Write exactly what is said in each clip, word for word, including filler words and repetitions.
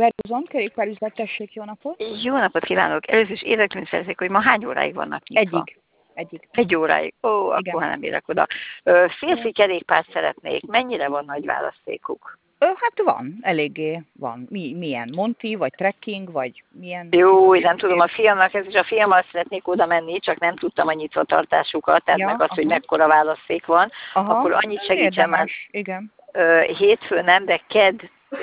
Vergőzon, kerékpárüzlet, tessék, jó napot! Jó napot kívánok! Először is érdeklődni szeretnék, hogy ma hány óráig vannak nyitva? Egyig. Egyig. Egy óráig. Ó, Igen. akkor nem érek oda. Férfi kerékpárt szeretnék. Mennyire van nagy választékuk? Ö, hát van, eléggé van. Mi, milyen? Monti, vagy trekking, vagy milyen? Jó, nem tudom, a fiamnak ez is, a fiammal szeretnék oda menni, csak nem tudtam a nyitvatartásukat, tehát Ja, meg azt, aha. hogy mekkora választék van. Aha. Akkor annyit segítsen már. Igen. Hétfőn nem, de kedd,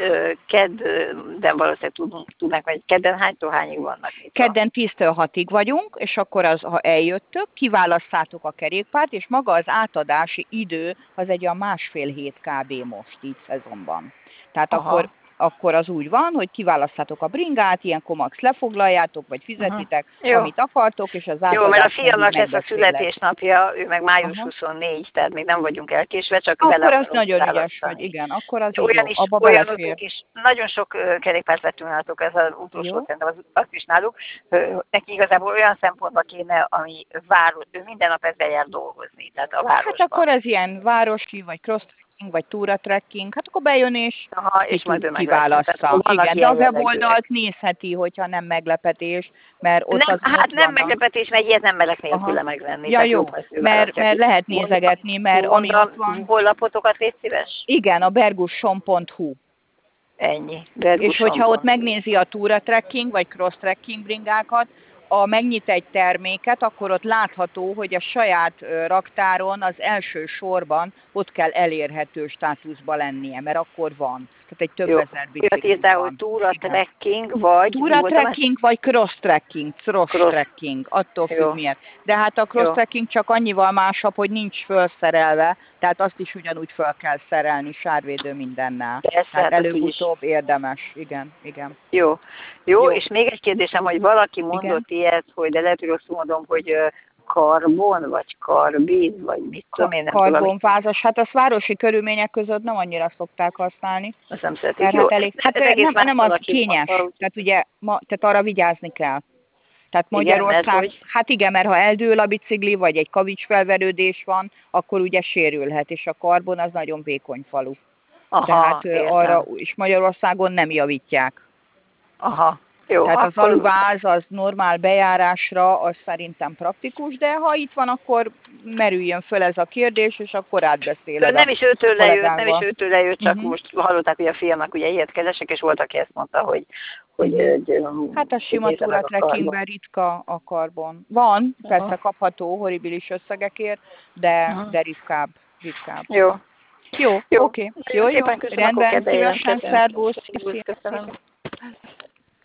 kedd, de valószínűleg tudunk, tudnak, hogy kedden hánytól hányig vannak itt. Kedden tíztől hatig vagyunk, és akkor az, ha eljöttök, kiválasztátok a kerékpárt, és maga az átadási idő az egy a másfél hét kb. Most, így szezonban. Tehát akkor, akkor az úgy van, hogy kiválasztátok a bringát, ilyenkor max lefoglaljátok, vagy fizetitek, uh-huh. amit akartok, és az átadás. Jó, mert a fiamnak ez a születésnapja, ő meg május uh-huh. huszonnégy, tehát még nem vagyunk elkésve, csak akkor vele az nagyon ügyes vagy, igen, akkor az olyan jó, is, abba belefér. Is. Nagyon sok kerékpárt vettünk nálatok, ez az utolsó szerintem az, az is náluk. Neki igazából olyan szempontban kéne, ami város, ő minden nap ezzel jár dolgozni, tehát a városban. Hát akkor ez ilyen városi, vagy cross vagy túra trekking, hát akkor bejön és, Aha, és majd kiválassza. Igen, de a weboldalt nézheti, hogyha nem meglepetés, mert ott nem, az hát ott nem vannak. meglepetés, mert ilyet nem merek nélküle megvenni. Ja, jó, mert, mert lehet nézegetni, mert ami ott van... Honlapotokat légy szíves? Igen, a bergusson pont hu. Ennyi. És hogyha ott megnézi a túra trekking, vagy cross trekking bringákat, a megnyit egy terméket, akkor ott látható, hogy a saját raktáron az első sorban ott kell elérhető státuszba lennie, mert akkor van. Tehát egy több jó. ezer bicikli van. Hogy túra trekking, vagy... Túra trekking, vagy cross trekking, cross, cross. trekking, attól függ jó. miért. De hát a cross jó. trekking csak annyival másabb, hogy nincs felszerelve, tehát azt is ugyanúgy fel kell szerelni, sárvédő mindennel. Persze, tehát előbb-utóbb érdemes, igen, igen. Jó. jó. Jó, és még egy kérdésem, hogy valaki mondott igen? ilyet, hogy de lehet, hogy rosszul mondom, hogy karbon, vagy karbid, vagy mit tudom én, nem karbonvázas, hát azt városi körülmények között nem annyira szokták használni. Azt nem szeretik, hát jó. Elég, hát nem, nem az kényes, mondta, tehát ugye, ma, tehát arra vigyázni kell. Tehát Magyarország, igen, mert, hát igen, mert ha eldől a bicikli, vagy egy kavicsfelverődés van, akkor ugye sérülhet, és a karbon az nagyon vékony falu. Aha, tehát értem. Arra, és Magyarországon nem javítják. Aha. Jó, tehát az aluváz, az normál bejárásra, az szerintem praktikus, de ha itt van, akkor merüljön föl ez a kérdés, és akkor átbeszéled. Nem is őtől lejött, nem is őtől lejött, csak uh-huh. most hallották, hogy a fiamnak ugye ilyet keresek, és volt, aki ezt mondta, hogy... hogy hát a sima túra trekkingben ritka a karbon. Van, uh-huh. persze kapható horribilis összegekért, de, uh-huh. de ritkább, ritkább. Jó. Jó, oké. Okay. Jó, jó, jó. Rendben, szívesen, szervusz. Köszönöm.